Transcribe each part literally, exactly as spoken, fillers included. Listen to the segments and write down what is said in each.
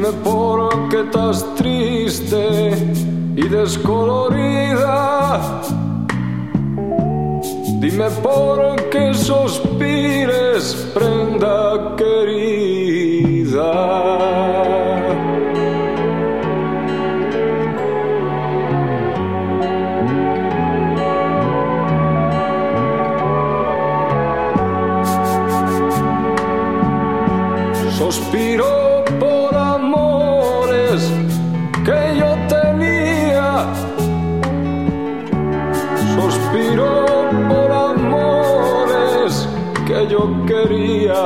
Dime por qué estás triste y descolorida. Dime por qué suspires, prenda querida. Suspiro por amores que yo tenía. Suspiro por amores que yo quería.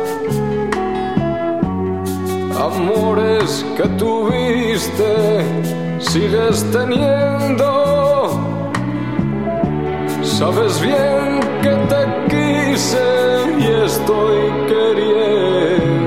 Amores que tuviste, sigues teniendo. Sabes bien que te quise y estoy queriendo.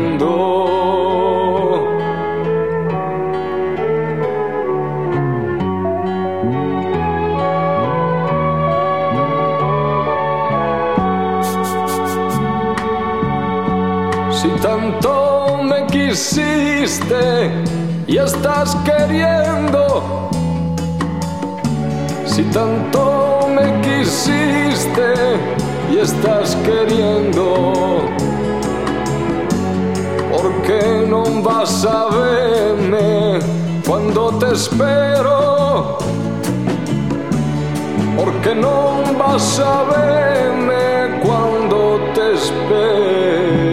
Si tanto me quisiste y estás queriendo, si tanto me quisiste y estás queriendo, ¿por qué no vas a verme cuando te espero? ¿Por qué no vas a verme cuando te espero?